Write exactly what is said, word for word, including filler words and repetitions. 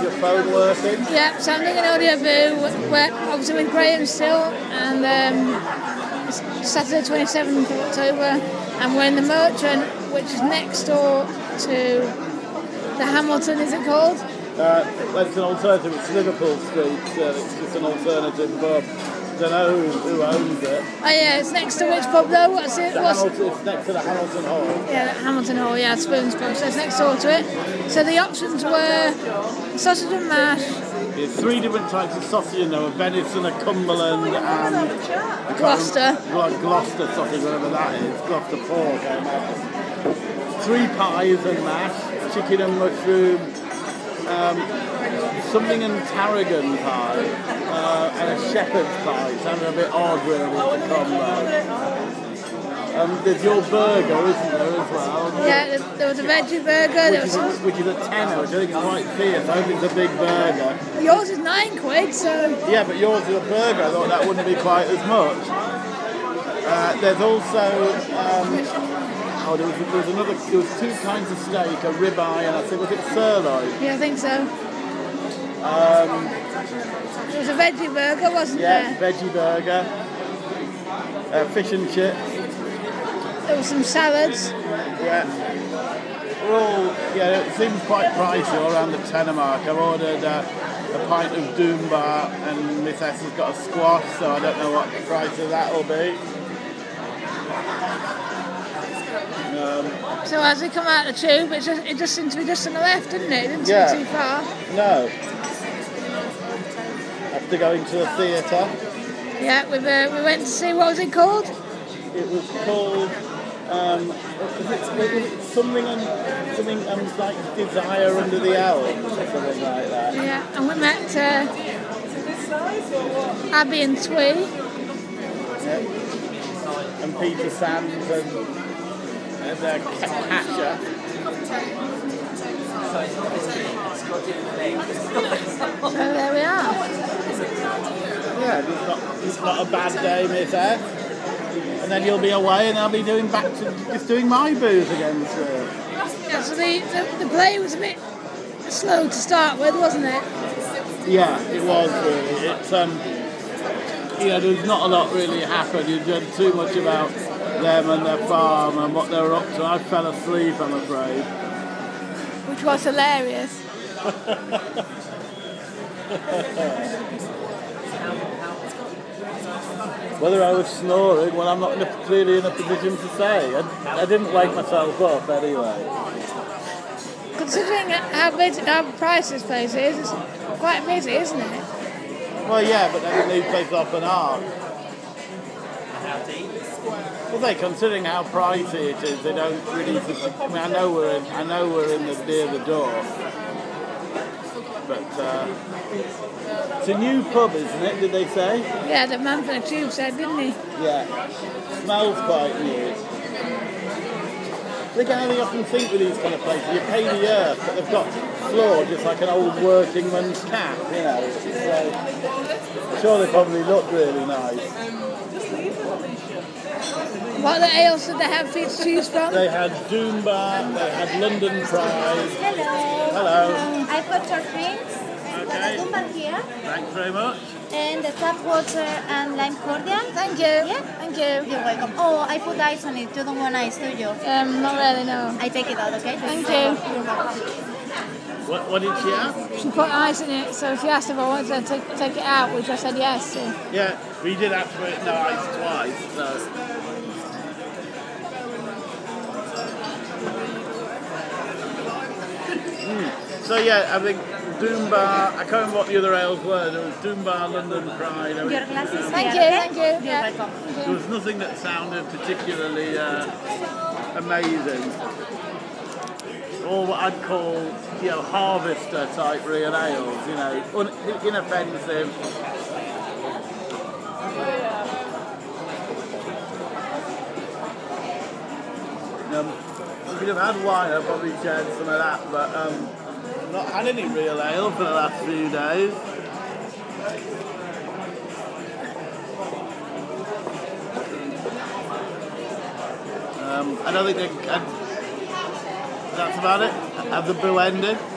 your phone working? Yeah, so I'm doing an audio boo where obviously with Graham still, and um, it's Saturday twenty-seventh of October, and we're in the Merchant, which is next door to the Hamilton, is it called? Uh, well, it's an alternative. It's Liverpool Street. Uh, it's just an alternative pub. I don't know who, who owns it. Oh yeah, it's next to which pub though? What's it? The What's Hamilton, it's next to the Hamilton Hall. Yeah, Hamilton Hall, yeah, Spoons Pub, so it's next door to it. So the options were sausage and mash. There's three different types of sausage in there, a venison, a Cumberland, and Gloucester. Gl- Gloucester sausage, whatever that is, Gloucester pork. Um, three pies and mash, chicken and mushroom, um, something in tarragon pie, uh, and a shepherd's pie. It sounded a bit odd really to combo. Um, there's your burger, isn't there, as well? Yeah, there was a veggie burger. There Which was is, a, which is a tenner, which I think is quite fierce. I hope it's a big burger. Yours is nine quid, so... Yeah, but yours is a burger. I thought that wouldn't be quite as much. Uh, there's also... Um, oh, there was, there was another... There was two kinds of steak, a ribeye and I think, was it sirloin? Yeah, I think so. Um, there was a veggie burger, wasn't yeah, there? Yeah, veggie burger. Uh, fish and chips. There were some salads. Yeah. We're all, yeah, it seems quite pricey, all around the tenner mark. I've ordered uh, a pint of Doombar and Miss S has got a squash, so I don't know what the price of that will be. Um, so as we come out the tube, it just, it just seemed to be just on the left, didn't it? It didn't yeah. seem too far. No. After going to the theatre. Yeah, we uh, we went to see, what was it called? It was called... Um, was it, was it something on something um, like Desire Under the Elms or something like that? Yeah, and we met uh, Abby and Twee. Yeah. And Peter Sands and, and uh, Katja. So there we are. Yeah, it's not, it's not a bad day, Miss F. And then you'll be away and I'll be doing back to just doing my booze again. So. Yeah, so the, the, the play was a bit slow to start with, wasn't it? Yeah, it was really. It's, um, you know, there's not a lot really happened. You've done too much about them and their farm and what they're up to. I fell asleep, I'm afraid. Which was hilarious. Whether I was snoring, well, I'm not in a, clearly in a position to say. I, I didn't wake myself up anyway. Considering how busy, how priced this place is, it's quite busy, isn't it? Well, yeah, but then these places often are. Well, they considering how pricey it is, they don't really. I mean, I know we're in. I know we're in the near the door, but. Uh, It's a new pub, isn't it, did they say? Yeah, the man from the tube said, didn't he? Yeah. Smells quite new. Look how they often think with these kind of places. You pay the earth, but they've got floor just like an old working man's cap, you know. So, I'm sure they probably look really nice. What other ales did they have for you to choose from? They had Doombar, they had London Pride. Hello. Hello. I've got your drinks. Okay. The Doombar here. Thanks very much. And the tap water and lime cordial. Thank you. Yeah. Thank you. You're welcome. Oh, I put ice on it. You don't want ice, do you? Um, not really, no. I take it out, okay? Thank you. You're welcome. What, what did she have? She put ice in it, so she asked if I wanted to take, take it out, which I said yes to. Yeah, we did have to put no ice twice, so. Mm. So yeah, I think Doombar, I can't remember what the other ales were. There was Doombar, London Pride. Your glasses Thank you, here, thank you. You're Yeah. welcome. There was nothing that sounded particularly uh, amazing. Or what I'd call, you know, harvester type real ales, you know, un- inoffensive. Um, if you'd have had wine, I'd probably shared some of that, but um, I've not had any real ale for the last few days. Um, I don't think they, I, that's about it. Have the brew ended?